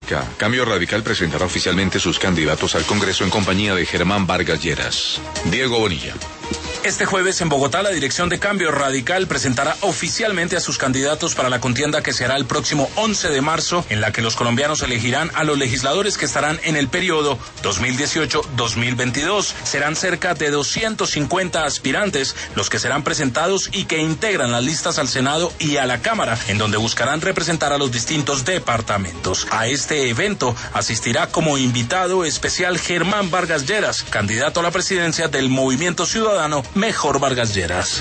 Cambio Radical presentará oficialmente sus candidatos al Congreso en compañía de Germán Vargas Lleras. Diego Bonilla. Este jueves en Bogotá, la dirección de Cambio Radical presentará oficialmente a sus candidatos para la contienda que se hará el próximo 11 de marzo, en la que los colombianos elegirán a los legisladores que estarán en el periodo 2018-2022. Serán cerca de 250 aspirantes los que serán presentados y que integran las listas al Senado y a la Cámara, en donde buscarán representar a los distintos departamentos. A este evento asistirá como invitado especial Germán Vargas Lleras, candidato a la presidencia del Movimiento Ciudadano Mejor Vargas Lleras.